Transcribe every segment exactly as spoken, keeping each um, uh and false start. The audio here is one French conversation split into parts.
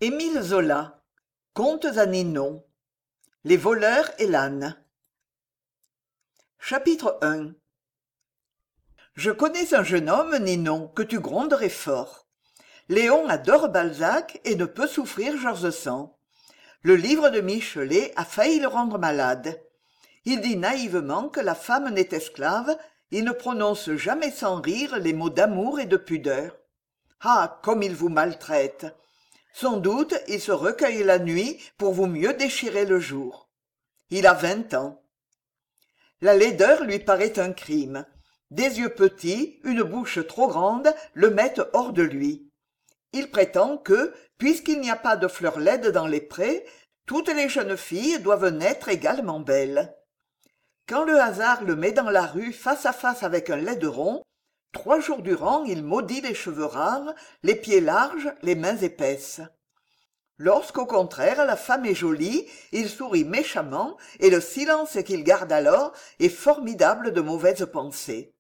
Émile Zola, Contes à Ninon, Les voleurs et l'âne. Chapitre un. Je connais un jeune homme, Ninon, que tu gronderais fort. Léon adore Balzac et ne peut souffrir George Sand. Le livre de Michelet a failli le rendre malade. Il dit naïvement que la femme n'est esclave, il ne prononce jamais sans rire les mots d'amour et de pudeur. Ah, comme il vous maltraite! Sans doute il se recueille la nuit pour vous mieux déchirer le jour. Il a vingt ans. La laideur lui paraît un crime. Des yeux petits, une bouche trop grande le mettent hors de lui. Il prétend que, puisqu'il n'y a pas de fleurs laides dans les prés, toutes les jeunes filles doivent naître également belles. Quand le hasard le met dans la rue face à face avec un laideron, trois jours durant il maudit les cheveux rares, les pieds larges, les mains épaisses. Lorsqu'au contraire la femme est jolie, il sourit méchamment, et le silence qu'il garde alors est formidable de mauvaises pensées.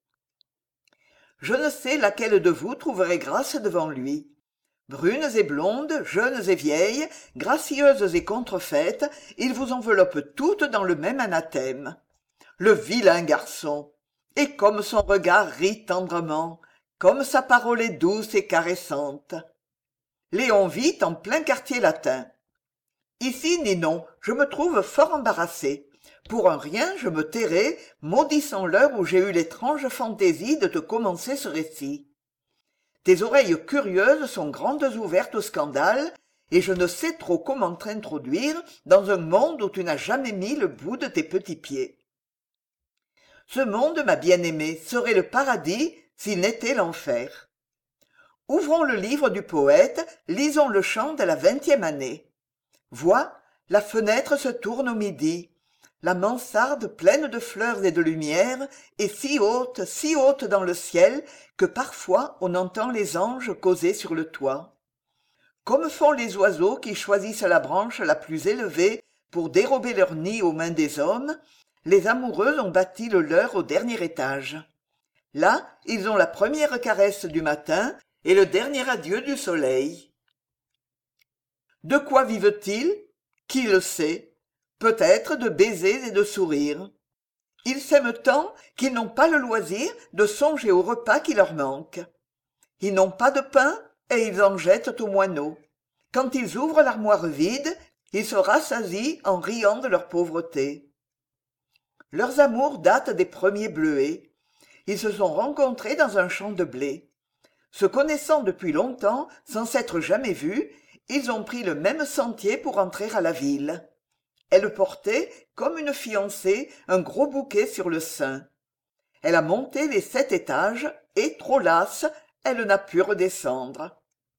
Je ne sais laquelle de vous trouverait grâce devant lui. Brunes et blondes, jeunes et vieilles, gracieuses et contrefaites, il vous enveloppe toutes dans le même anathème. Le vilain garçon! Et comme son regard rit tendrement, comme sa parole est douce et caressante. Léon vit en plein quartier latin. Ici, Ninon, je me trouve fort embarrassé. Pour un rien, je me tairai, maudissant l'heure où j'ai eu l'étrange fantaisie de te commencer ce récit. Tes oreilles curieuses sont grandes ouvertes au scandale, et je ne sais trop comment t'introduire dans un monde où tu n'as jamais mis le bout de tes petits pieds. Ce monde, ma bien-aimée, serait le paradis s'il n'était l'enfer. Ouvrons le livre du poète, lisons le chant de la vingtième année. Vois, la fenêtre se tourne au midi. La mansarde pleine de fleurs et de lumière est si haute, si haute dans le ciel que parfois on entend les anges causer sur le toit. Comme font les oiseaux qui choisissent la branche la plus élevée pour dérober leur nid aux mains des hommes, les amoureux ont bâti le leur au dernier étage. Là, ils ont la première caresse du matin et le dernier adieu du soleil. De quoi vivent-ils? Qui le sait? Peut-être de baisers et de sourires. Ils s'aiment tant qu'ils n'ont pas le loisir de songer au repas qui leur manque. Ils n'ont pas de pain et ils en jettent aux moineaux. Quand ils ouvrent l'armoire vide, ils se rassasient en riant de leur pauvreté. Leurs amours datent des premiers bleuets. Ils se sont rencontrés dans un champ de blé. Se connaissant depuis longtemps, sans s'être jamais vus, ils ont pris le même sentier pour entrer à la ville. Elle portait, comme une fiancée, un gros bouquet sur le sein. Elle a monté les sept étages, et, trop lasse, elle n'a pu redescendre.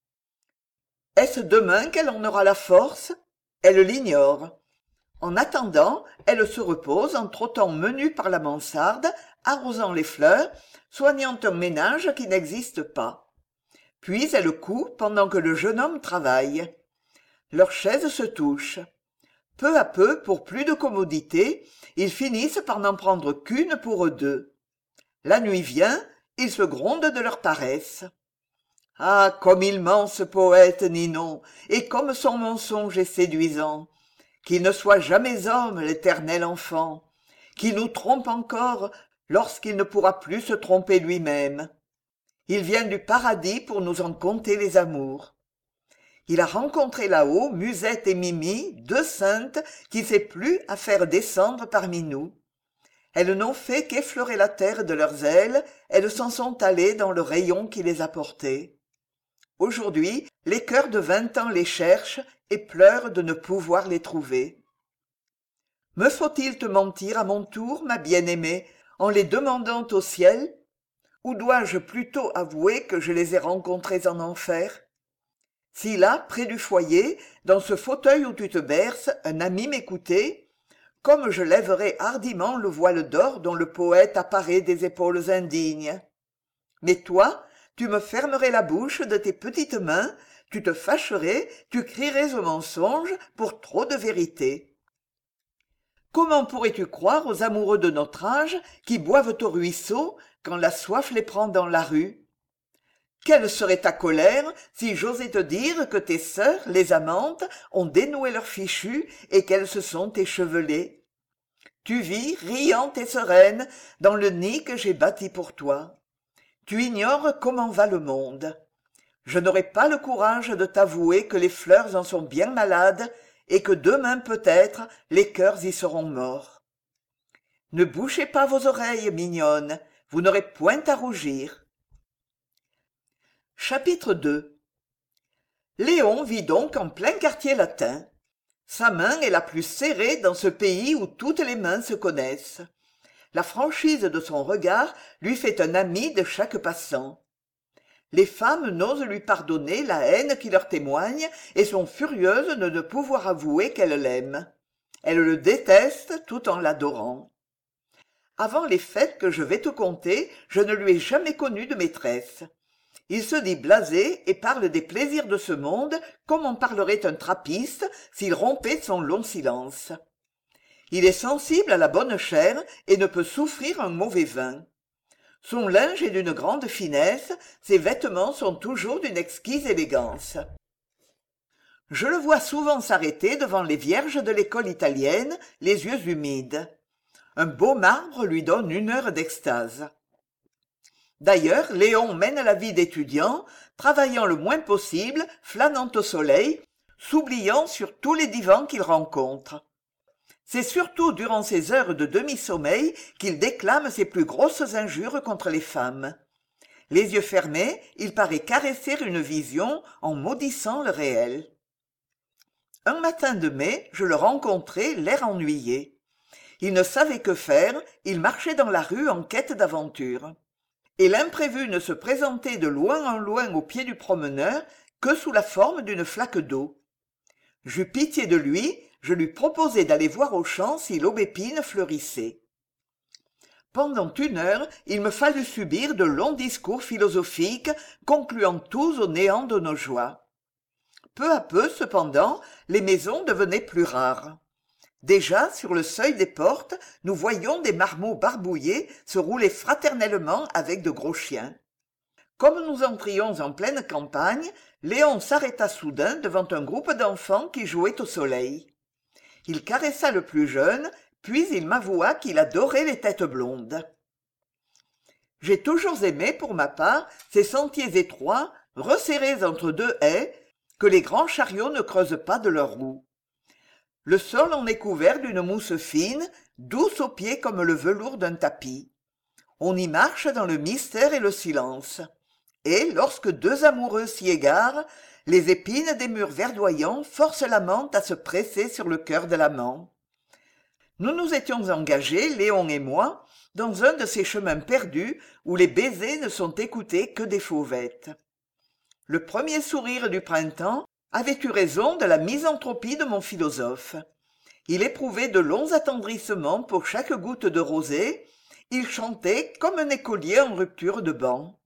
Est-ce demain qu'elle en aura la force? Elle l'ignore. En attendant, elle se repose en trottant menue par la mansarde, arrosant les fleurs, soignant un ménage qui n'existe pas. Puis elle coud pendant que le jeune homme travaille. Leurs chaises se touchent. Peu à peu, pour plus de commodité, ils finissent par n'en prendre qu'une pour eux deux. La nuit vient, ils se grondent de leur paresse. Ah, comme il ment ce poète, Ninon, et comme son mensonge est séduisant! Qu'il ne soit jamais homme, l'éternel enfant, qu'il nous trompe encore lorsqu'il ne pourra plus se tromper lui-même. Il vient du paradis pour nous en conter les amours. Il a rencontré là-haut Musette et Mimi, deux saintes qui s'est plu à faire descendre parmi nous. Elles n'ont fait qu'effleurer la terre de leurs ailes, elles s'en sont allées dans le rayon qui les a portées. Aujourd'hui, les cœurs de vingt ans les cherchent et pleurent de ne pouvoir les trouver. Me faut-il te mentir à mon tour, ma bien-aimée, en les demandant au ciel? Ou dois-je plutôt avouer que je les ai rencontrés en enfer? Si là, près du foyer, dans ce fauteuil où tu te berces, un ami m'écoutait, comme je lèverais hardiment le voile d'or dont le poète apparaît des épaules indignes. Mais toi, tu me fermerais la bouche de tes petites mains, tu te fâcherais, tu crierais au mensonge pour trop de vérité. Comment pourrais-tu croire aux amoureux de notre âge qui boivent au ruisseau quand la soif les prend dans la rue? Quelle serait ta colère si j'osais te dire que tes sœurs, les amantes, ont dénoué leurs fichus et qu'elles se sont échevelées? Tu vis, riante et sereine, dans le nid que j'ai bâti pour toi. Tu ignores comment va le monde. Je n'aurai pas le courage de t'avouer que les fleurs en sont bien malades et que demain peut-être les cœurs y seront morts. Ne bouchez pas vos oreilles, mignonnes, vous n'aurez point à rougir. Chapitre deux. Léon vit donc en plein quartier latin. Sa main est la plus serrée dans ce pays où toutes les mains se connaissent. La franchise de son regard lui fait un ami de chaque passant. Les femmes n'osent lui pardonner la haine qui leur témoigne et sont furieuses de ne pouvoir avouer qu'elles l'aiment. Elles le détestent tout en l'adorant. Avant les fêtes que je vais te conter, je ne lui ai jamais connu de maîtresse. Il se dit blasé et parle des plaisirs de ce monde comme en parlerait un trappiste s'il rompait son long silence. Il est sensible à la bonne chère et ne peut souffrir un mauvais vin. Son linge est d'une grande finesse, ses vêtements sont toujours d'une exquise élégance. Je le vois souvent s'arrêter devant les vierges de l'école italienne, les yeux humides. Un beau marbre lui donne une heure d'extase. D'ailleurs, Léon mène la vie d'étudiant, travaillant le moins possible, flânant au soleil, s'oubliant sur tous les divans qu'il rencontre. C'est surtout durant ces heures de demi-sommeil qu'il déclame ses plus grosses injures contre les femmes. Les yeux fermés, il paraît caresser une vision en maudissant le réel. Un matin de mai, je le rencontrai, l'air ennuyé. Il ne savait que faire, il marchait dans la rue en quête d'aventure. Et l'imprévu ne se présentait de loin en loin au pied du promeneur que sous la forme d'une flaque d'eau. J'eus pitié de lui, je lui proposai d'aller voir aux champs si l'aubépine fleurissait. Pendant une heure, il me fallut subir de longs discours philosophiques, concluant tous au néant de nos joies. Peu à peu, cependant, les maisons devenaient plus rares. Déjà, sur le seuil des portes, nous voyions des marmots barbouillés se rouler fraternellement avec de gros chiens. Comme nous entrions en pleine campagne, Léon s'arrêta soudain devant un groupe d'enfants qui jouaient au soleil. Il caressa le plus jeune, puis il m'avoua qu'il adorait les têtes blondes. J'ai toujours aimé, pour ma part, ces sentiers étroits, resserrés entre deux haies, que les grands chariots ne creusent pas de leurs roues. Le sol en est couvert d'une mousse fine, douce aux pieds comme le velours d'un tapis. On y marche dans le mystère et le silence. Et, lorsque deux amoureux s'y égarent, les épines des murs verdoyants forcent la menthe à se presser sur le cœur de l'amant. Nous nous étions engagés, Léon et moi, dans un de ces chemins perdus où les baisers ne sont écoutés que des fauvettes. Le premier sourire du printemps avait eu raison de la misanthropie de mon philosophe. Il éprouvait de longs attendrissements pour chaque goutte de rosée, il chantait comme un écolier en rupture de banc.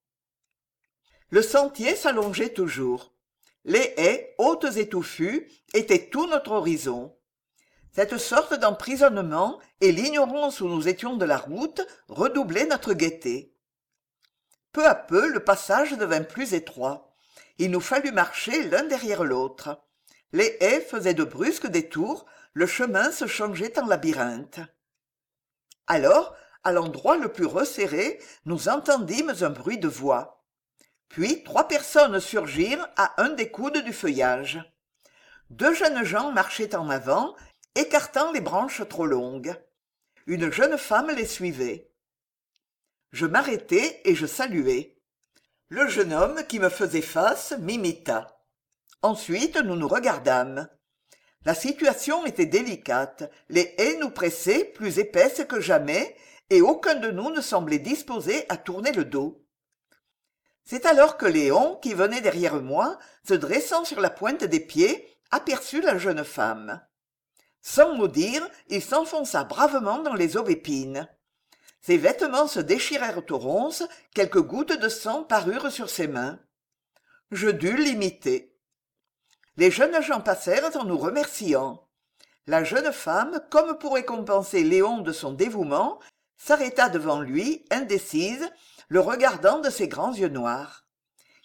Le sentier s'allongeait toujours. Les haies, hautes et touffues, étaient tout notre horizon. Cette sorte d'emprisonnement et l'ignorance où nous étions de la route redoublaient notre gaieté. Peu à peu, le passage devint plus étroit. Il nous fallut marcher l'un derrière l'autre. Les haies faisaient de brusques détours, le chemin se changeait en labyrinthe. Alors, à l'endroit le plus resserré, nous entendîmes un bruit de voix. Puis trois personnes surgirent à un des coudes du feuillage. Deux jeunes gens marchaient en avant, écartant les branches trop longues. Une jeune femme les suivait. Je m'arrêtai et je saluai. Le jeune homme qui me faisait face m'imita. Ensuite, nous nous regardâmes. La situation était délicate, les haies nous pressaient, plus épaisses que jamais, et aucun de nous ne semblait disposé à tourner le dos. C'est alors que Léon, qui venait derrière moi, se dressant sur la pointe des pieds, aperçut la jeune femme. Sans mot dire, il s'enfonça bravement dans les aubépines. Ses vêtements se déchirèrent aux ronces, quelques gouttes de sang parurent sur ses mains. Je dus l'imiter. Les jeunes gens passèrent en nous remerciant. La jeune femme, comme pour récompenser Léon de son dévouement, s'arrêta devant lui, indécise, le regardant de ses grands yeux noirs.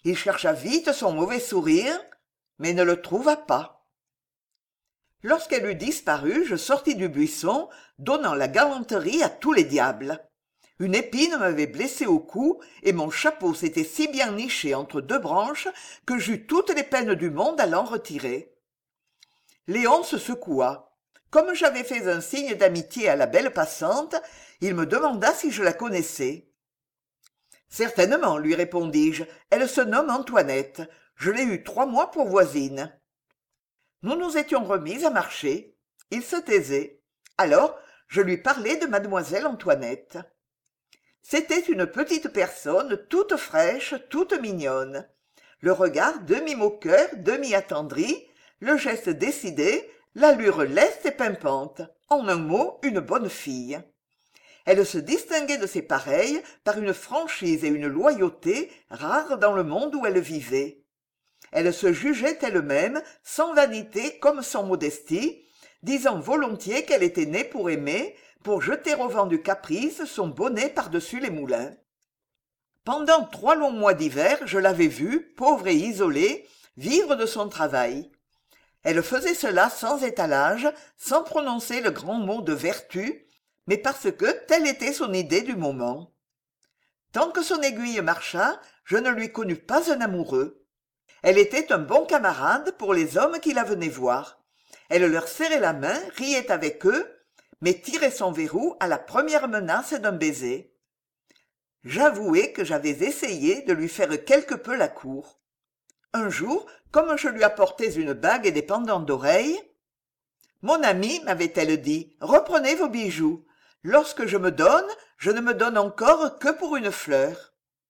Il chercha vite son mauvais sourire, mais ne le trouva pas. Lorsqu'elle eut disparu, je sortis du buisson, donnant la galanterie à tous les diables. Une épine m'avait blessé au cou, et mon chapeau s'était si bien niché entre deux branches que j'eus toutes les peines du monde à l'en retirer. Léon se secoua. Comme j'avais fait un signe d'amitié à la belle passante, il me demanda si je la connaissais. « Certainement, lui répondis-je, elle se nomme Antoinette. Je l'ai eue trois mois pour voisine. » Nous nous étions remis à marcher. Il se taisait. Alors, je lui parlai de mademoiselle Antoinette. C'était une petite personne toute fraîche, toute mignonne. Le regard demi-moqueur, demi-attendri, le geste décidé, l'allure leste et pimpante. En un mot, une bonne fille. Elle se distinguait de ses pareilles par une franchise et une loyauté rares dans le monde où elle vivait. Elle se jugeait elle-même, sans vanité comme sans modestie, disant volontiers qu'elle était née pour aimer, pour jeter au vent du caprice son bonnet par-dessus les moulins. Pendant trois longs mois d'hiver, je l'avais vue, pauvre et isolée, vivre de son travail. Elle faisait cela sans étalage, sans prononcer le grand mot de vertu, mais parce que telle était son idée du moment. Tant que son aiguille marcha, je ne lui connus pas un amoureux. Elle était un bon camarade pour les hommes qui la venaient voir. Elle leur serrait la main, riait avec eux, mais tirait son verrou à la première menace d'un baiser. J'avouai que j'avais essayé de lui faire quelque peu la cour. Un jour, comme je lui apportais une bague et des pendants d'oreilles, « Mon ami, m'avait-elle dit, reprenez vos bijoux. Lorsque je me donne, je ne me donne encore que pour une fleur. »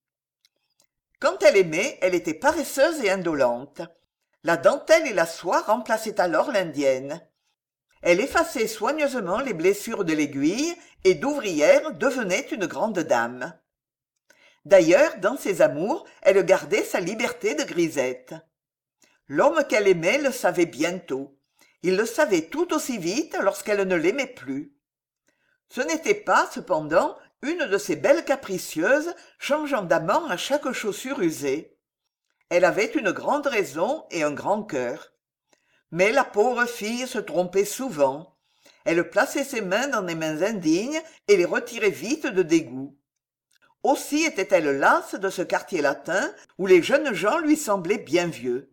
Quand elle aimait, elle était paresseuse et indolente. La dentelle et la soie remplaçaient alors l'indienne. Elle effaçait soigneusement les blessures de l'aiguille et d'ouvrière devenait une grande dame. D'ailleurs, dans ses amours, elle gardait sa liberté de grisette. L'homme qu'elle aimait le savait bientôt. Il le savait tout aussi vite lorsqu'elle ne l'aimait plus. Ce n'était pas, cependant, une de ces belles capricieuses changeant d'amant à chaque chaussure usée. Elle avait une grande raison et un grand cœur. Mais la pauvre fille se trompait souvent. Elle plaçait ses mains dans des mains indignes et les retirait vite de dégoût. Aussi était-elle lasse de ce quartier latin où les jeunes gens lui semblaient bien vieux.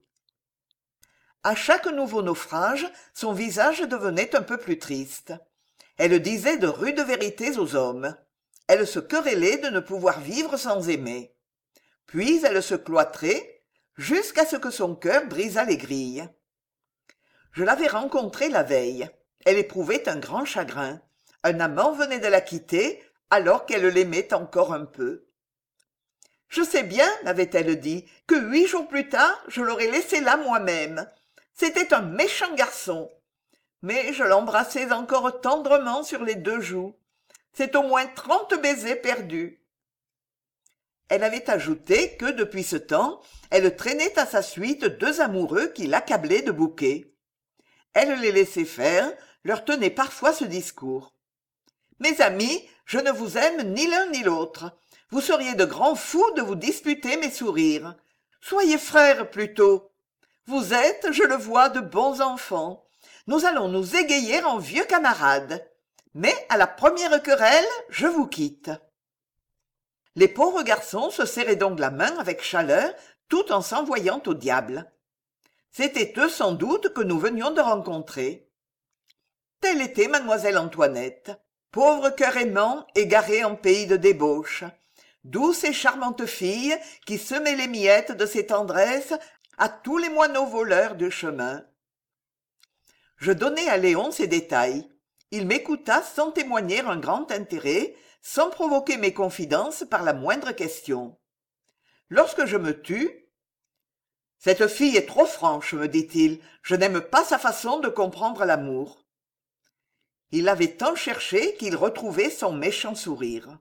À chaque nouveau naufrage, son visage devenait un peu plus triste. Elle disait de rudes vérités aux hommes. Elle se querellait de ne pouvoir vivre sans aimer. Puis elle se cloîtrait, jusqu'à ce que son cœur brisât les grilles. Je l'avais rencontrée la veille. Elle éprouvait un grand chagrin. Un amant venait de la quitter, alors qu'elle l'aimait encore un peu. « Je sais bien, m'avait-elle dit, que huit jours plus tard, je l'aurais laissé là moi-même. C'était un méchant garçon. Mais je l'embrassais encore tendrement sur les deux joues. C'est au moins trente baisers perdus. » Elle avait ajouté que, depuis ce temps, elle traînait à sa suite deux amoureux qui l'accablaient de bouquets. Elle les laissait faire, leur tenait parfois ce discours. « Mes amis, je ne vous aime ni l'un ni l'autre. Vous seriez de grands fous de vous disputer mes sourires. Soyez frères plutôt. Vous êtes, je le vois, de bons enfants. Nous allons nous égayer en vieux camarades. Mais à la première querelle, je vous quitte. » Les pauvres garçons se serraient donc la main avec chaleur, tout en s'envoyant au diable. C'étaient eux sans doute que nous venions de rencontrer. Telle était mademoiselle Antoinette, pauvre cœur aimant égaré en pays de débauche, douce et charmante fille qui semait les miettes de ses tendresses à tous les moineaux voleurs du chemin. Je donnai à Léon ces détails. Il m'écouta sans témoigner un grand intérêt, sans provoquer mes confidences par la moindre question. Lorsque je me tus, « Cette fille est trop franche, me dit-il, je n'aime pas sa façon de comprendre l'amour. » Il avait tant cherché qu'il retrouvait son méchant sourire.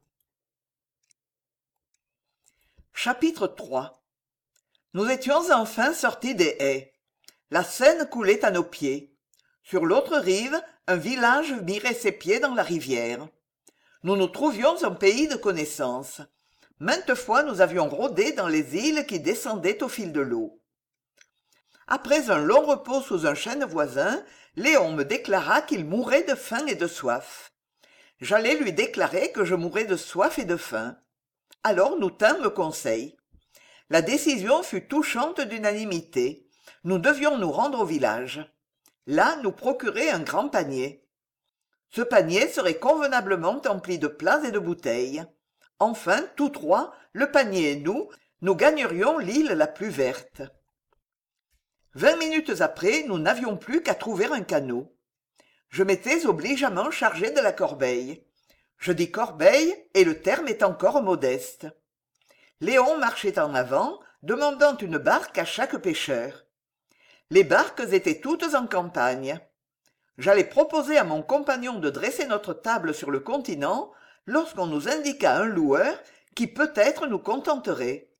Chapitre trois. Nous étions enfin sortis des haies. La Seine coulait à nos pieds. Sur l'autre rive, un village mirait ses pieds dans la rivière. Nous nous trouvions en pays de connaissance. Maintes fois nous avions rôdé dans les îles qui descendaient au fil de l'eau. Après un long repos sous un chêne voisin, Léon me déclara qu'il mourait de faim et de soif. J'allais lui déclarer que je mourais de soif et de faim. Alors nous tînmes conseil. La décision fut touchante d'unanimité. Nous devions nous rendre au village. Là nous procurer un grand panier. Ce panier serait convenablement empli de plats et de bouteilles. Enfin, tous trois, le panier et nous, nous gagnerions l'île la plus verte. Vingt minutes après, nous n'avions plus qu'à trouver un canot. Je m'étais obligeamment chargé de la corbeille. Je dis corbeille, et le terme est encore modeste. Léon marchait en avant, demandant une barque à chaque pêcheur. Les barques étaient toutes en campagne. J'allais proposer à mon compagnon de dresser notre table sur le continent, lorsqu'on nous indiqua un loueur qui peut-être nous contenterait.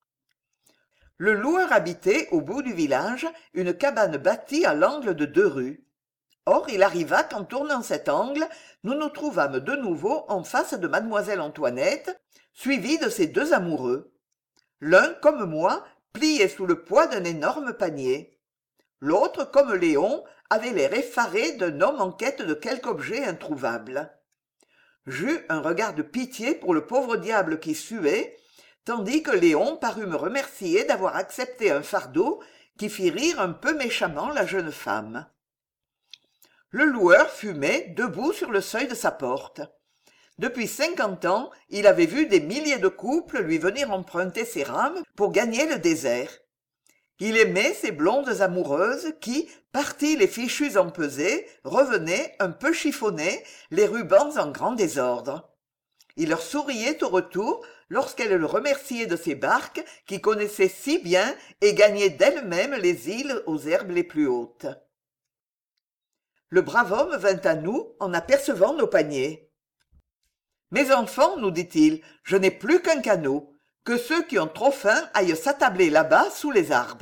Le loueur habitait, au bout du village, une cabane bâtie à l'angle de deux rues. Or il arriva qu'en tournant cet angle, nous nous trouvâmes de nouveau en face de mademoiselle Antoinette, suivie de ses deux amoureux. L'un, comme moi, pliait sous le poids d'un énorme panier. L'autre, comme Léon, avait l'air effaré d'un homme en quête de quelque objet introuvable. J'eus un regard de pitié pour le pauvre diable qui suait, tandis que Léon parut me remercier d'avoir accepté un fardeau qui fit rire un peu méchamment la jeune femme. Le loueur fumait, debout sur le seuil de sa porte. Depuis cinquante ans, il avait vu des milliers de couples lui venir emprunter ses rames pour gagner le désert. Il aimait ces blondes amoureuses qui, parties les fichus empesés, revenaient, un peu chiffonnées, les rubans en grand désordre. Il leur souriait au retour lorsqu'elles le remerciaient de ses barques qui connaissaient si bien et gagnaient d'elles-mêmes les îles aux herbes les plus hautes. Le brave homme vint à nous en apercevant nos paniers. « Mes enfants, nous dit-il, je n'ai plus qu'un canot. Que ceux qui ont trop faim aillent s'attabler là-bas sous les arbres. »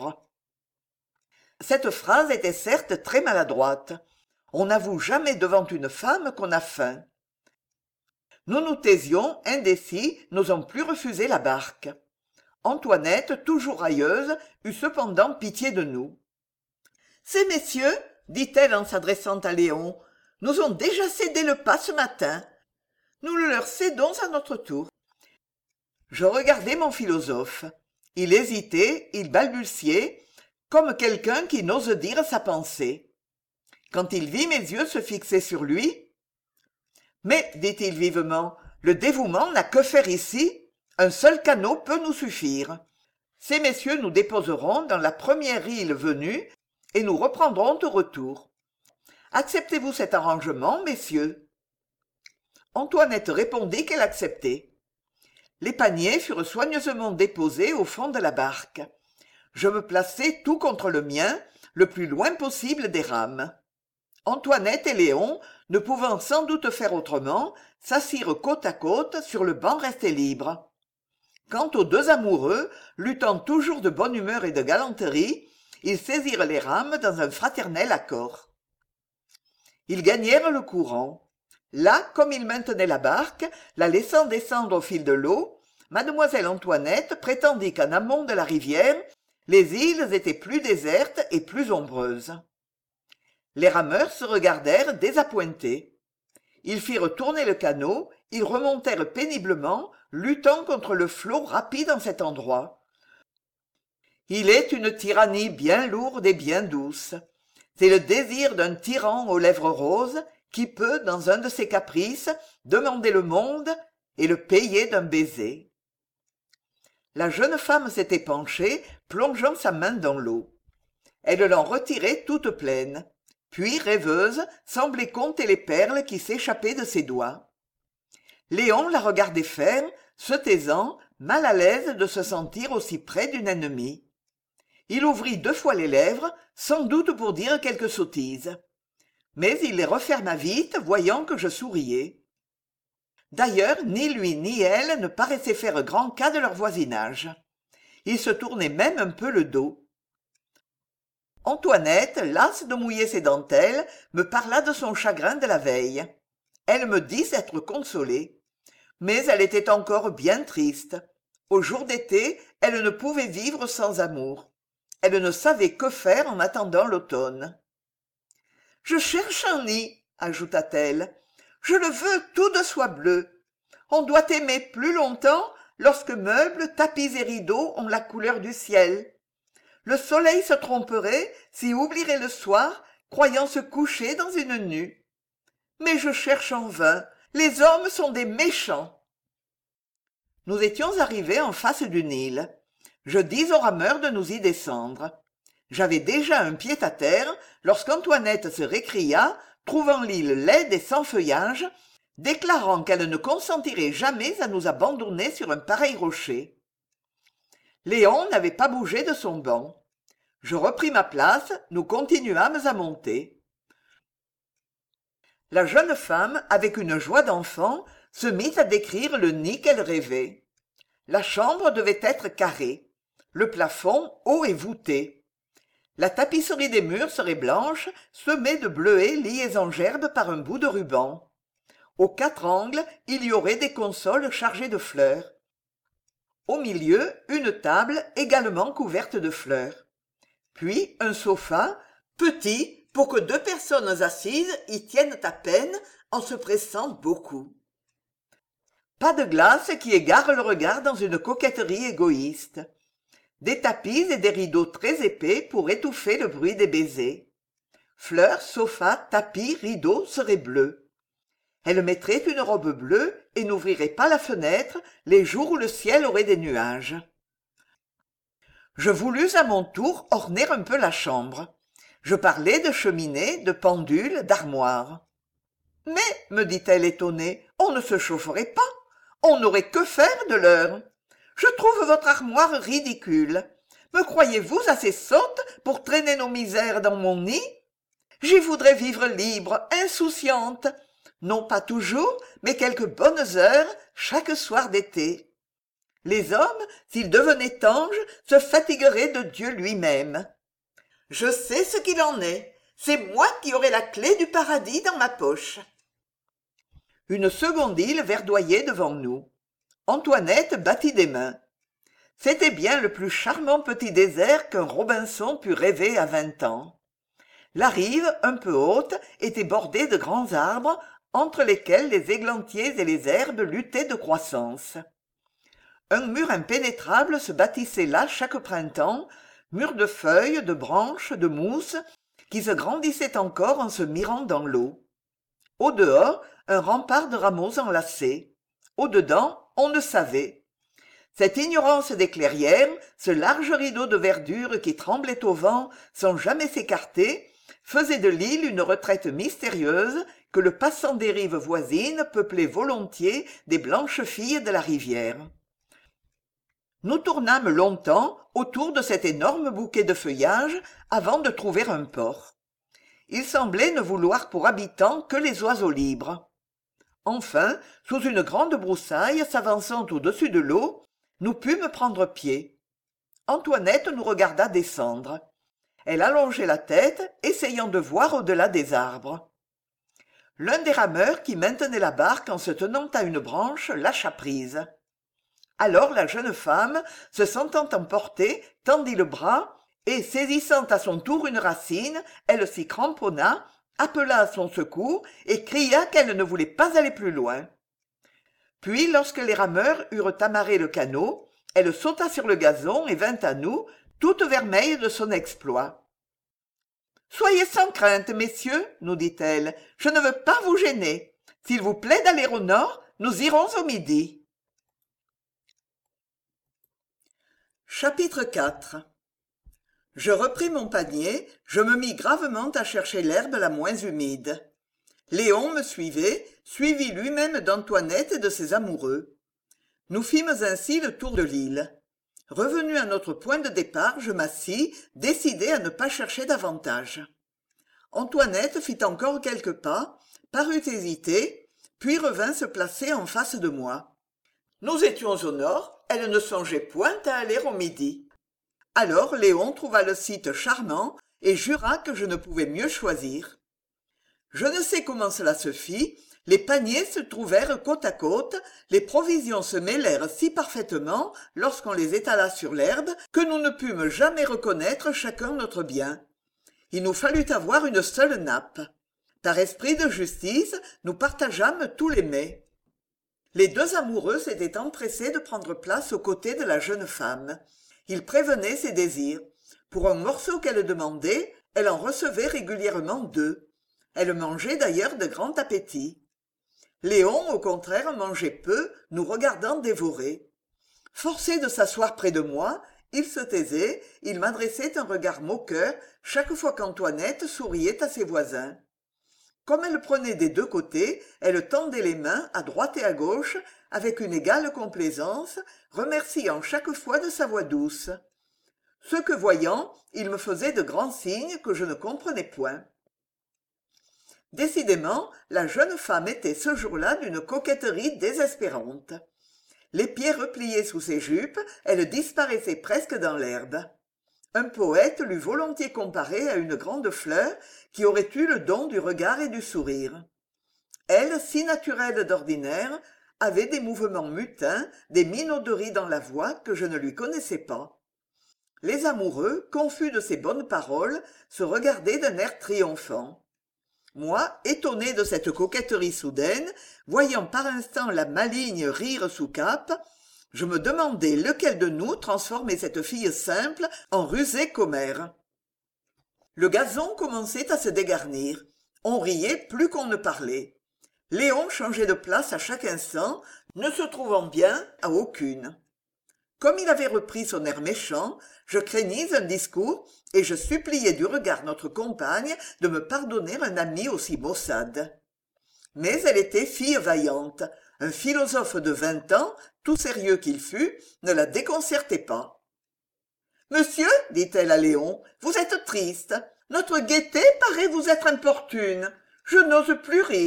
Cette phrase était certes très maladroite. On n'avoue jamais devant une femme qu'on a faim. Nous nous taisions, indécis, n'osant plus refuser la barque. Antoinette, toujours railleuse, eut cependant pitié de nous. « Ces messieurs, dit-elle en s'adressant à Léon, nous ont déjà cédé le pas ce matin. Nous le leur cédons à notre tour. » Je regardai mon philosophe. Il hésitait, il balbutiait, comme quelqu'un qui n'ose dire sa pensée. Quand il vit mes yeux se fixer sur lui, « Mais, dit-il vivement, le dévouement n'a que faire ici. Un seul canot peut nous suffire. Ces messieurs nous déposeront dans la première île venue et nous reprendrons au retour. Acceptez-vous cet arrangement, messieurs ?» Antoinette répondit qu'elle acceptait. Les paniers furent soigneusement déposés au fond de la barque. Je me plaçai tout contre le mien, le plus loin possible des rames. Antoinette et Léon, ne pouvant sans doute faire autrement, s'assirent côte à côte sur le banc resté libre. Quant aux deux amoureux, luttant toujours de bonne humeur et de galanterie, ils saisirent les rames dans un fraternel accord. Ils gagnèrent le courant. Là, comme ils maintenaient la barque, la laissant descendre au fil de l'eau, mademoiselle Antoinette prétendit qu'en amont de la rivière, les îles étaient plus désertes et plus ombreuses. Les rameurs se regardèrent désappointés. Ils firent tourner le canot, ils remontèrent péniblement, luttant contre le flot rapide en cet endroit. Il est une tyrannie bien lourde et bien douce. C'est le désir d'un tyran aux lèvres roses qui peut, dans un de ses caprices, demander le monde et le payer d'un baiser. La jeune femme s'était penchée, plongeant sa main dans l'eau. Elle l'en retirait toute pleine, puis, rêveuse, semblait compter les perles qui s'échappaient de ses doigts. Léon la regardait faire, se taisant, mal à l'aise de se sentir aussi près d'une ennemie. Il ouvrit deux fois les lèvres, sans doute pour dire quelque sottise. Mais il les referma vite, voyant que je souriais. D'ailleurs, ni lui ni elle ne paraissaient faire grand cas de leur voisinage. Ils se tournaient même un peu le dos. Antoinette, lasse de mouiller ses dentelles, me parla de son chagrin de la veille. Elle me dit s'être consolée. Mais elle était encore bien triste. Au jour d'été, elle ne pouvait vivre sans amour. Elle ne savait que faire en attendant l'automne. « Je cherche un nid, ajouta-t-elle. Je le veux tout de soie bleue. On doit aimer plus longtemps lorsque meubles, tapis et rideaux ont la couleur du ciel. Le soleil se tromperait s'il oublierait le soir, croyant se coucher dans une nue. Mais je cherche en vain, les hommes sont des méchants. » Nous étions arrivés en face du Nil. Je dis aux rameurs de nous y descendre. J'avais déjà un pied-à-terre lorsqu'Antoinette se récria, trouvant l'île laide et sans feuillage, déclarant qu'elle ne consentirait jamais à nous abandonner sur un pareil rocher. Léon n'avait pas bougé de son banc. Je repris ma place, nous continuâmes à monter. La jeune femme, avec une joie d'enfant, se mit à décrire le nid qu'elle rêvait. La chambre devait être carrée, le plafond haut et voûté. La tapisserie des murs serait blanche, semée de bleuets liés en gerbes par un bout de ruban. Aux quatre angles, il y aurait des consoles chargées de fleurs. Au milieu, une table également couverte de fleurs. Puis un sofa, petit, pour que deux personnes assises y tiennent à peine en se pressant beaucoup. Pas de glace qui égare le regard dans une coquetterie égoïste. Des tapis et des rideaux très épais pour étouffer le bruit des baisers. Fleurs, sofa, tapis, rideaux seraient bleus. Elle mettrait une robe bleue et n'ouvrirait pas la fenêtre les jours où le ciel aurait des nuages. Je voulus à mon tour orner un peu la chambre. Je parlais de cheminée, de pendule, d'armoire. « Mais, me dit-elle étonnée, on ne se chaufferait pas. On n'aurait que faire de l'heure. Je trouve votre armoire ridicule. Me croyez-vous assez sotte pour traîner nos misères dans mon nid? J'y voudrais vivre libre, insouciante. Non pas toujours, mais quelques bonnes heures, chaque soir d'été. Les hommes, s'ils devenaient anges, se fatigueraient de Dieu lui-même. Je sais ce qu'il en est. C'est moi qui aurai la clé du paradis dans ma poche. » Une seconde île verdoyait devant nous. Antoinette battit des mains. C'était bien le plus charmant petit désert qu'un Robinson pût rêver à vingt ans. La rive, un peu haute, était bordée de grands arbres, entre lesquels les églantiers et les herbes luttaient de croissance. Un mur impénétrable se bâtissait là chaque printemps, mur de feuilles, de branches, de mousse, qui se grandissait encore en se mirant dans l'eau. Au dehors, un rempart de rameaux enlacés. Au dedans, on ne savait. Cette ignorance des clairières, ce large rideau de verdure qui tremblait au vent sans jamais s'écarter, faisait de l'île une retraite mystérieuse que le passant des rives voisines peuplait volontiers des blanches filles de la rivière. Nous tournâmes longtemps autour de cet énorme bouquet de feuillage avant de trouver un port. Il semblait ne vouloir pour habitants que les oiseaux libres. Enfin, sous une grande broussaille s'avançant au-dessus de l'eau, nous pûmes prendre pied. Antoinette nous regarda descendre. Elle allongeait la tête, essayant de voir au-delà des arbres. L'un des rameurs qui maintenait la barque en se tenant à une branche lâcha prise. Alors la jeune femme, se sentant emporter, tendit le bras, et, saisissant à son tour une racine, elle s'y cramponna, appela à son secours et cria qu'elle ne voulait pas aller plus loin. Puis, lorsque les rameurs eurent amarré le canot, elle sauta sur le gazon et vint à nous, toute vermeille de son exploit. « Soyez sans crainte, messieurs, nous dit-elle, je ne veux pas vous gêner. S'il vous plaît d'aller au nord, nous irons au midi. » Chapitre quatre. Je repris mon panier, je me mis gravement à chercher l'herbe la moins humide. Léon me suivait, suivi lui-même d'Antoinette et de ses amoureux. Nous fîmes ainsi le tour de l'île. Revenu à notre point de départ, je m'assis, décidé à ne pas chercher davantage. Antoinette fit encore quelques pas, parut hésiter, puis revint se placer en face de moi. Nous étions au nord, elle ne songeait point à aller au midi. Alors Léon trouva le site charmant et jura que je ne pouvais mieux choisir. Je ne sais comment cela se fit, Les paniers se trouvèrent côte à côte, les provisions se mêlèrent si parfaitement lorsqu'on les étala sur l'herbe que nous ne pûmes jamais reconnaître chacun notre bien. Il nous fallut avoir une seule nappe. Par esprit de justice, nous partageâmes tous les mets. Les deux amoureux s'étaient empressés de prendre place aux côtés de la jeune femme. Ils prévenaient ses désirs. Pour un morceau qu'elle demandait, elle en recevait régulièrement deux. Elle mangeait d'ailleurs de grand appétit. Léon, au contraire, mangeait peu, nous regardant dévorer. Forcé de s'asseoir près de moi, il se taisait, il m'adressait un regard moqueur chaque fois qu'Antoinette souriait à ses voisins. Comme elle prenait des deux côtés, elle tendait les mains à droite et à gauche avec une égale complaisance, remerciant chaque fois de sa voix douce. Ce que voyant, il me faisait de grands signes que je ne comprenais point. Décidément, la jeune femme était ce jour-là d'une coquetterie désespérante. Les pieds repliés sous ses jupes, elle disparaissait presque dans l'herbe. Un poète l'eût volontiers comparée à une grande fleur qui aurait eu le don du regard et du sourire. Elle, si naturelle d'ordinaire, avait des mouvements mutins, des minauderies dans la voix que je ne lui connaissais pas. Les amoureux, confus de ses bonnes paroles, se regardaient d'un air triomphant. Moi, étonné de cette coquetterie soudaine, voyant par instant la maligne rire sous cape, je me demandais lequel de nous transformait cette fille simple en rusée commère. Le gazon commençait à se dégarnir. On riait plus qu'on ne parlait. Léon changeait de place à chaque instant, ne se trouvant bien à aucune. Comme il avait repris son air méchant, je craignis un discours et je suppliai du regard notre compagne de me pardonner un ami aussi maussade. Mais elle était fille vaillante. Un philosophe de vingt ans, tout sérieux qu'il fût, ne la déconcertait pas. « Monsieur, dit-elle à Léon, vous êtes triste. Notre gaieté paraît vous être importune. Je n'ose plus rire. »«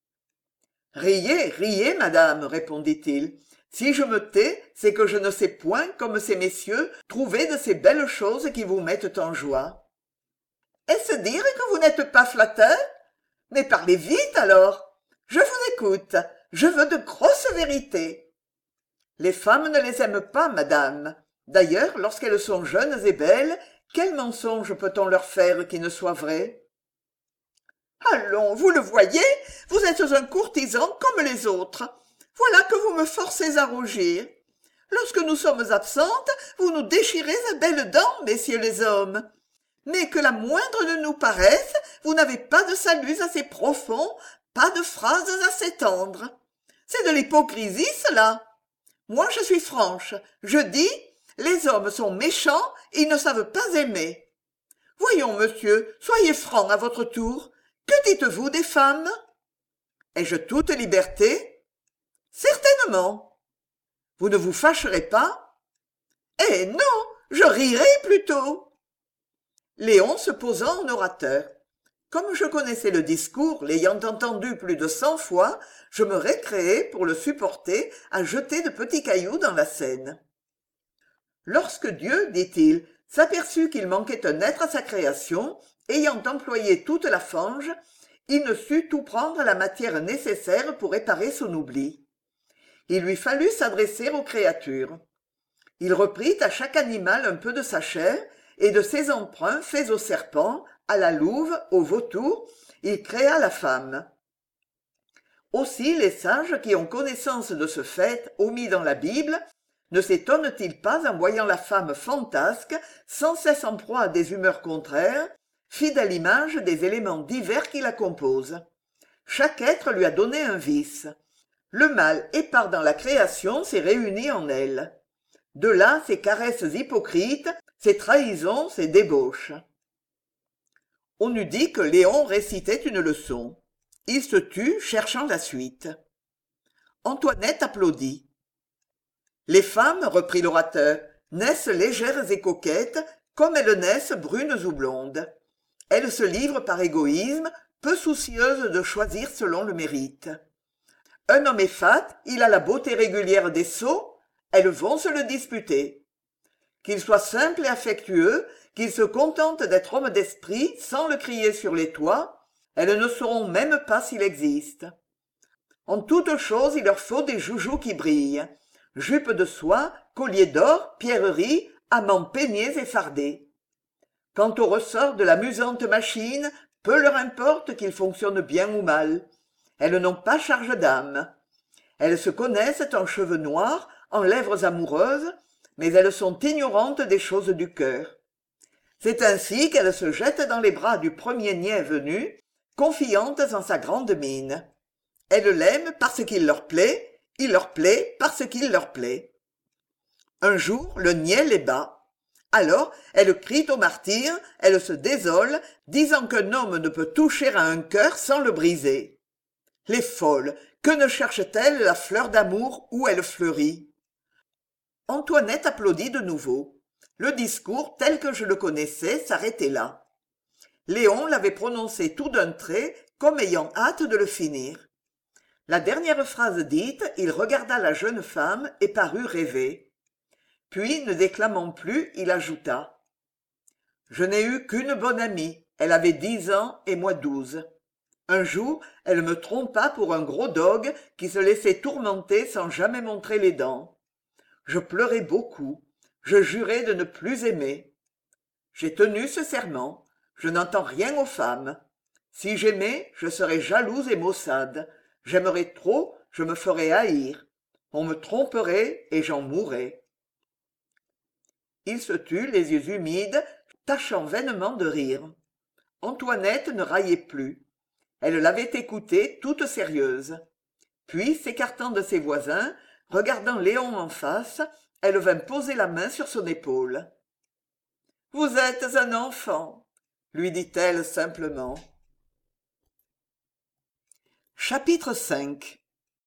Riez, riez, madame, répondit-il. Si je me tais, c'est que je ne sais point, comme ces messieurs, trouver de ces belles choses qui vous mettent en joie. »« Est-ce dire que vous n'êtes pas flatteur? Mais parlez vite alors. Je vous écoute. Je veux de grosses vérités. »« Les femmes ne les aiment pas, madame. D'ailleurs, lorsqu'elles sont jeunes et belles, quel mensonge peut-on leur faire qui ne soit vrai? »« Allons, vous le voyez, vous êtes un courtisan comme les autres. Voilà que vous me forcez à rougir. Lorsque nous sommes absentes, vous nous déchirez à belles dents, messieurs les hommes. Mais que la moindre de nous paraisse, vous n'avez pas de saluts assez profonds, pas de phrases assez tendres. C'est de l'hypocrisie, cela. Moi, je suis franche. Je dis, les hommes sont méchants, ils ne savent pas aimer. Voyons, monsieur, soyez franc à votre tour. Que dites-vous des femmes? Ai-je toute liberté? Certainement. Vous ne vous fâcherez pas? Eh non, je rirai plutôt. Léon se posa en orateur. Comme je connaissais le discours, l'ayant entendu plus de cent fois, je me récréai, pour le supporter, à jeter de petits cailloux dans la Seine. Lorsque Dieu, dit-il, s'aperçut qu'il manquait un être à sa création, ayant employé toute la fange, il ne sut tout prendre à la matière nécessaire pour réparer son oubli. Il lui fallut s'adresser aux créatures. Il reprit à chaque animal un peu de sa chair, et de ses emprunts faits au serpent, à la louve, au vautour, il créa la femme. Aussi les sages qui ont connaissance de ce fait omis dans la Bible ne s'étonnent-ils pas en voyant la femme fantasque, sans cesse en proie à des humeurs contraires, fidèle image des éléments divers qui la composent. Chaque être lui a donné un vice. Le mal épars dans la création s'est réuni en elle. De là ces caresses hypocrites, ces trahisons, ces débauches. On eût dit que Léon récitait une leçon. Il se tut, cherchant la suite. Antoinette applaudit. « Les femmes, reprit l'orateur, naissent légères et coquettes, comme elles naissent brunes ou blondes. Elles se livrent par égoïsme, peu soucieuses de choisir selon le mérite. Un homme est fat, il a la beauté régulière des sots, elles vont se le disputer. Qu'il soit simple et affectueux, qu'il se contente d'être homme d'esprit sans le crier sur les toits, elles ne sauront même pas s'il existe. En toute chose, il leur faut des joujoux qui brillent. Jupes de soie, colliers d'or, pierreries, amants peignés et fardés. Quant au ressort de l'amusante machine, peu leur importe qu'il fonctionne bien ou mal. Elles n'ont pas charge d'âme. Elles se connaissent en cheveux noirs, en lèvres amoureuses, mais elles sont ignorantes des choses du cœur. C'est ainsi qu'elles se jettent dans les bras du premier niais venu, confiantes en sa grande mine. Elles l'aiment parce qu'il leur plaît, il leur plaît parce qu'il leur plaît. Un jour, le niais les bat. Alors, elles crient au martyr, elles se désolent, disant qu'un homme ne peut toucher à un cœur sans le briser. Les folles, que ne cherchent-elles la fleur d'amour où elle fleurit? Antoinette applaudit de nouveau. Le discours, tel que je le connaissais, s'arrêtait là. Léon l'avait prononcé tout d'un trait, comme ayant hâte de le finir. La dernière phrase dite, il regarda la jeune femme et parut rêver. Puis, ne déclamant plus, il ajouta « Je n'ai eu qu'une bonne amie, elle avait dix ans et moi douze. Un jour, elle me trompa pour un gros dogue qui se laissait tourmenter sans jamais montrer les dents. Je pleurai beaucoup, je jurai de ne plus aimer. J'ai tenu ce serment, je n'entends rien aux femmes. Si j'aimais, je serais jalouse et maussade. J'aimerais trop, je me ferais haïr. On me tromperait et j'en mourrais. » Il se tut, les yeux humides, tâchant vainement de rire. Antoinette ne raillait plus. Elle l'avait écouté toute sérieuse. Puis, s'écartant de ses voisins, regardant Léon en face, elle vint poser la main sur son épaule. « Vous êtes un enfant, » lui dit-elle simplement. Chapitre cinq.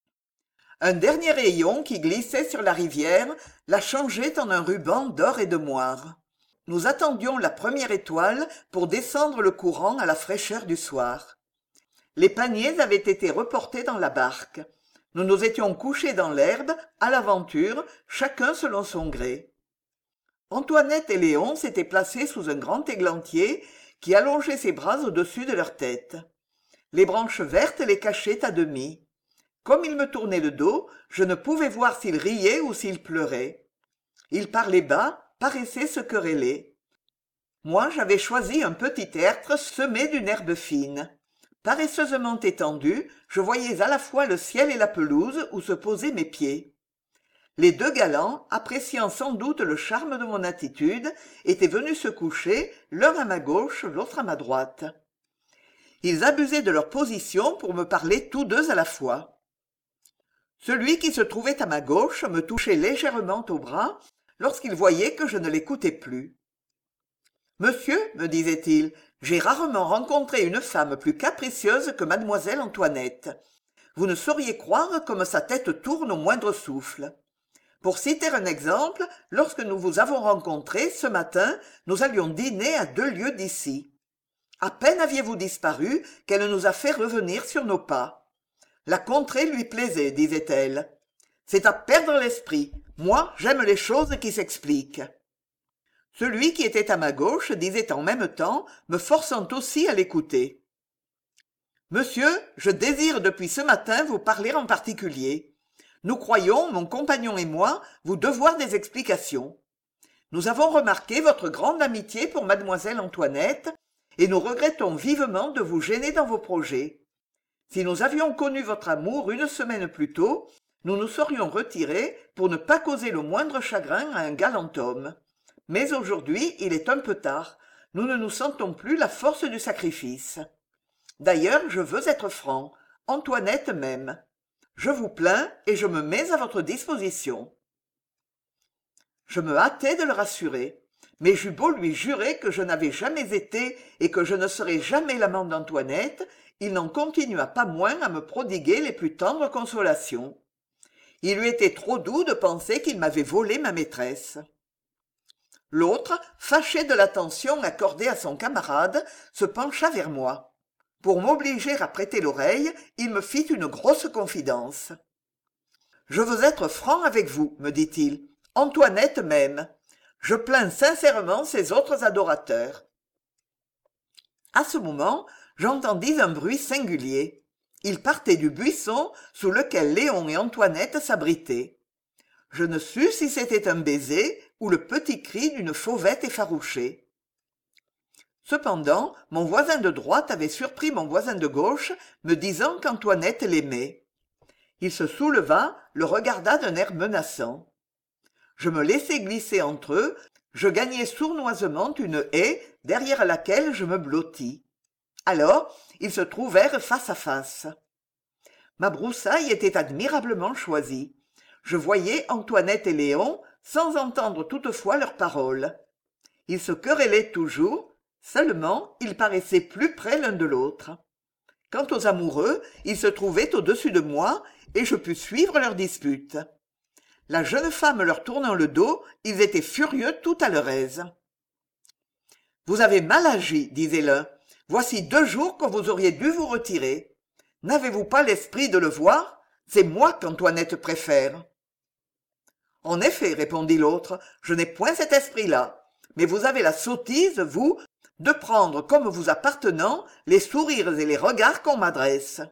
Un dernier rayon qui glissait sur la rivière la changeait en un ruban d'or et de moire. Nous attendions la première étoile pour descendre le courant à la fraîcheur du soir. Les paniers avaient été reportés dans la barque. Nous nous étions couchés dans l'herbe, à l'aventure, chacun selon son gré. Antoinette et Léon s'étaient placés sous un grand églantier qui allongeait ses bras au-dessus de leur tête. Les branches vertes les cachaient à demi. Comme ils me tournaient le dos, je ne pouvais voir s'ils riaient ou s'ils pleuraient. Ils parlaient bas, paraissaient se quereller. Moi, j'avais choisi un petit tertre semé d'une herbe fine. Paresseusement étendu, je voyais à la fois le ciel et la pelouse où se posaient mes pieds. Les deux galants, appréciant sans doute le charme de mon attitude, étaient venus se coucher, l'un à ma gauche, l'autre à ma droite. Ils abusaient de leur position pour me parler tous deux à la fois. Celui qui se trouvait à ma gauche me touchait légèrement au bras lorsqu'il voyait que je ne l'écoutais plus. « Monsieur, me disait-il, j'ai rarement rencontré une femme plus capricieuse que mademoiselle Antoinette. Vous ne sauriez croire comme sa tête tourne au moindre souffle. Pour citer un exemple, lorsque nous vous avons rencontré, ce matin, nous allions dîner à deux lieues d'ici. À peine aviez-vous disparu qu'elle nous a fait revenir sur nos pas. La contrée lui plaisait, disait-elle. C'est à perdre l'esprit. Moi, j'aime les choses qui s'expliquent. » Celui qui était à ma gauche disait en même temps, me forçant aussi à l'écouter. « Monsieur, je désire depuis ce matin vous parler en particulier. Nous croyons, mon compagnon et moi, vous devoir des explications. Nous avons remarqué votre grande amitié pour mademoiselle Antoinette, et nous regrettons vivement de vous gêner dans vos projets. Si nous avions connu votre amour une semaine plus tôt, nous nous serions retirés pour ne pas causer le moindre chagrin à un galant homme. Mais aujourd'hui, il est un peu tard. Nous ne nous sentons plus la force du sacrifice. D'ailleurs, je veux être franc. Antoinette m'aime. Je vous plains et je me mets à votre disposition. » Je me hâtai de le rassurer. Mais j'eus beau lui jurer que je n'avais jamais été et que je ne serais jamais l'amant d'Antoinette, il n'en continua pas moins à me prodiguer les plus tendres consolations. Il lui était trop doux de penser qu'il m'avait volé ma maîtresse. L'autre, fâché de l'attention accordée à son camarade, se pencha vers moi. Pour m'obliger à prêter l'oreille, il me fit une grosse confidence. « Je veux être franc avec vous, me dit-il. Antoinette m'aime. Je plains sincèrement ses autres adorateurs. » À ce moment, j'entendis un bruit singulier. Il partait du buisson sous lequel Léon et Antoinette s'abritaient. Je ne sus si c'était un baiser ou le petit cri d'une fauvette effarouchée. Cependant, mon voisin de droite avait surpris mon voisin de gauche, me disant qu'Antoinette l'aimait. Il se souleva, le regarda d'un air menaçant. Je me laissai glisser entre eux, je gagnai sournoisement une haie derrière laquelle je me blottis. Alors, ils se trouvèrent face à face. Ma broussaille était admirablement choisie. Je voyais Antoinette et Léon, sans entendre toutefois leurs paroles. Ils se querellaient toujours, seulement ils paraissaient plus près l'un de l'autre. Quant aux amoureux, ils se trouvaient au-dessus de moi, et je pus suivre leur dispute. La jeune femme leur tournant le dos, ils étaient furieux tout à leur aise. « Vous avez mal agi, disait l'un. Voici deux jours que vous auriez dû vous retirer. N'avez-vous pas l'esprit de le voir? C'est moi qu'Antoinette préfère. » En effet, répondit l'autre, je n'ai point cet esprit-là. Mais vous avez la sottise, vous, de prendre comme vous appartenant les sourires et les regards qu'on m'adresse.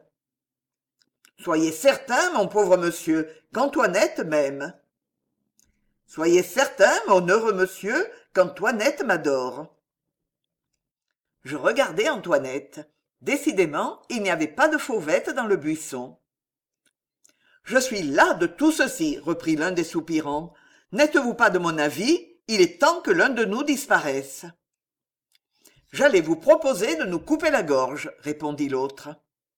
Soyez certain, mon pauvre monsieur, qu'Antoinette m'aime. Soyez certain, mon heureux monsieur, qu'Antoinette m'adore. Je regardai Antoinette. Décidément, il n'y avait pas de fauvette dans le buisson. « Je suis las de tout ceci, reprit l'un des soupirants. N'êtes-vous pas de mon avis? Il est temps que l'un de nous disparaisse. »« J'allais vous proposer de nous couper la gorge, » répondit l'autre.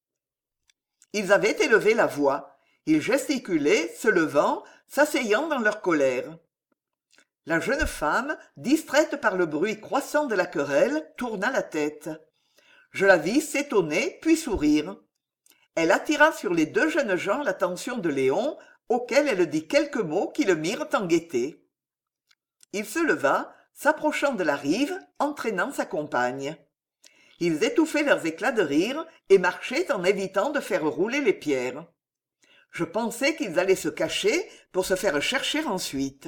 Ils avaient élevé la voix. Ils gesticulaient, se levant, s'asseyant dans leur colère. La jeune femme, distraite par le bruit croissant de la querelle, tourna la tête. Je la vis s'étonner, puis sourire. Elle attira sur les deux jeunes gens l'attention de Léon, auquel elle dit quelques mots qui le mirent en gaieté. Il se leva, s'approchant de la rive, entraînant sa compagne. Ils étouffaient leurs éclats de rire et marchaient en évitant de faire rouler les pierres. Je pensais qu'ils allaient se cacher pour se faire chercher ensuite.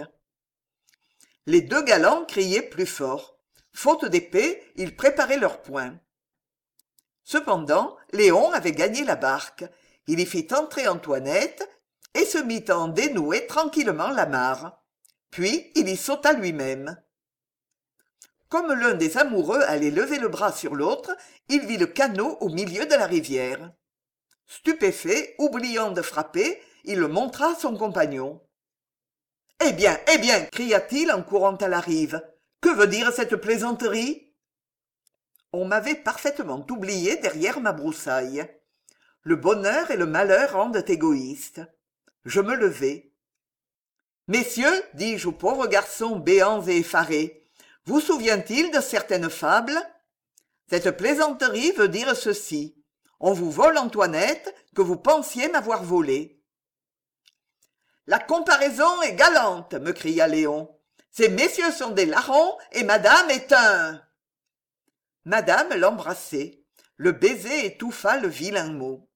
Les deux galants criaient plus fort. Faute d'épée, ils préparaient leurs poings. Cependant, Léon avait gagné la barque. Il y fit entrer Antoinette et se mit à en dénouer tranquillement l'amarre. Puis il y sauta lui-même. Comme l'un des amoureux allait lever le bras sur l'autre, il vit le canot au milieu de la rivière. Stupéfait, oubliant de frapper, il le montra à son compagnon. « Eh bien, eh bien !» cria-t-il en courant à la rive. « Que veut dire cette plaisanterie ?» On m'avait parfaitement oublié derrière ma broussaille. Le bonheur et le malheur rendent égoïste. Je me levai. « Messieurs, dis-je aux pauvres garçons béants et effarés, vous souvient-il de certaines fables? Cette plaisanterie veut dire ceci. On vous vole Antoinette que vous pensiez m'avoir volée. »« La comparaison est galante, me cria Léon. Ces messieurs sont des larrons et madame est un... Madame l'embrassait. Le baiser étouffa le vilain mot.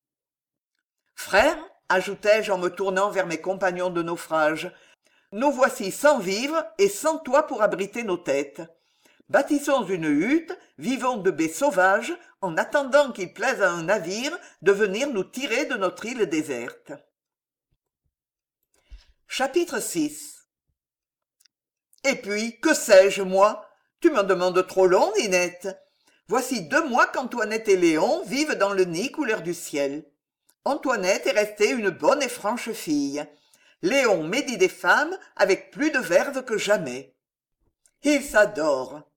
« Frères, ajoutai-je en me tournant vers mes compagnons de naufrage, nous voici sans vivres et sans toit pour abriter nos têtes. Bâtissons une hutte, vivons de baies sauvages, en attendant qu'il plaise à un navire de venir nous tirer de notre île déserte. » Chapitre six. Et puis, que sais-je, moi? Tu m'en demandes trop long, Ninette. Voici deux mois qu'Antoinette et Léon vivent dans le nid couleur du ciel. Antoinette est restée une bonne et franche fille. Léon médit des femmes avec plus de verve que jamais. Ils s'adorent.